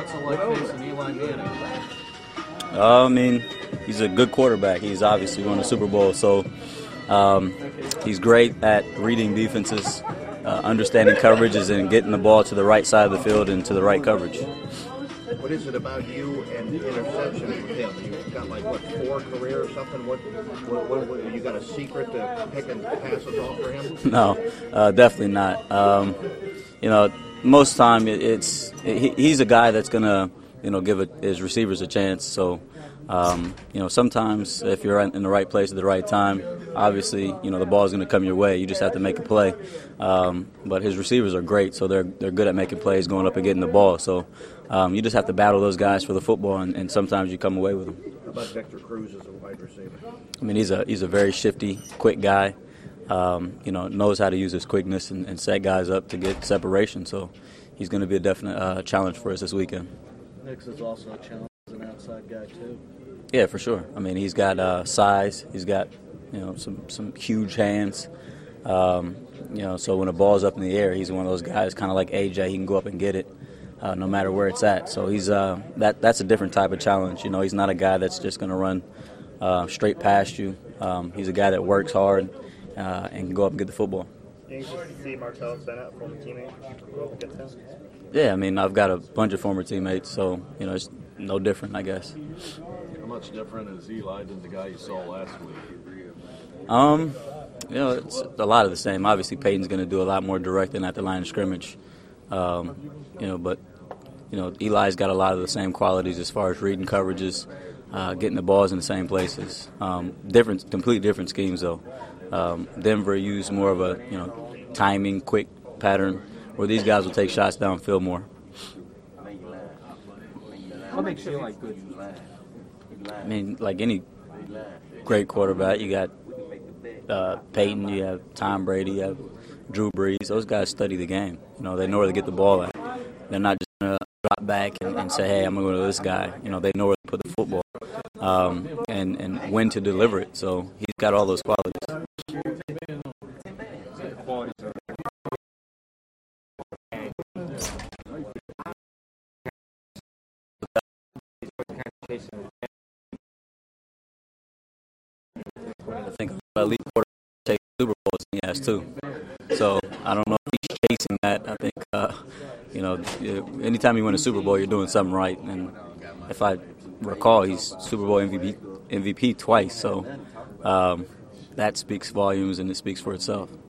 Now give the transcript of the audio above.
What's it like facing Eli Manning? I mean, he's a good quarterback. He's obviously won a Super Bowl, so he's great at reading defenses, understanding coverages, and getting the ball to the right side of the field and to the right coverage. What is it about you and interceptions with him? You've got like, what, 4 career or something? What you got a secret to picking passes off for him? No, definitely not. Most time he's a guy that's gonna give his receivers a chance. So sometimes if you're in the right place at the right time, obviously the ball is gonna come your way. You just have to make a play. But his receivers are great, so they're good at making plays, going up and getting the ball. So you just have to battle those guys for the football, and sometimes you come away with them. How about Victor Cruz as a wide receiver? I mean, he's a very shifty, quick guy. Knows how to use his quickness and set guys up to get separation. So he's going to be a definite challenge for us this weekend. Nix is also a challenge as an outside guy too. Yeah, for sure. I mean, he's got size. He's got some huge hands. So when the ball's up in the air, he's one of those guys, kind of like AJ. He can go up and get it, no matter where it's at. So he's that's a different type of challenge. He's not a guy that's just going to run straight past you. He's a guy that works hard and can go up and get the football. Do you see Martellus Bennett, former teammate, go up against him? Yeah, I mean, I've got a bunch of former teammates, so it's no different, I guess. How much different is Eli than the guy you saw last week? It's a lot of the same. Obviously, Peyton's going to do a lot more directing at the line of scrimmage. But Eli's got a lot of the same qualities as far as reading coverages, getting the balls in the same places. Completely different schemes, though. Denver used more of a timing, quick pattern, where these guys will take shots downfield more. What makes you like good? I mean, like any great quarterback, you got Peyton, you have Tom Brady, you have Drew Brees. Those guys study the game. They know where to get the ball at. They're not just going to drop back and say, hey, I'm going to go to this guy. They know where to put the football and when to deliver it. So he's got all those qualities. I think elite quarterback takes Super Bowls, and he has too. So I don't know if he's chasing that. I think anytime you win a Super Bowl, you're doing something right. And if I recall, he's Super Bowl MVP twice. So that speaks volumes, and it speaks for itself.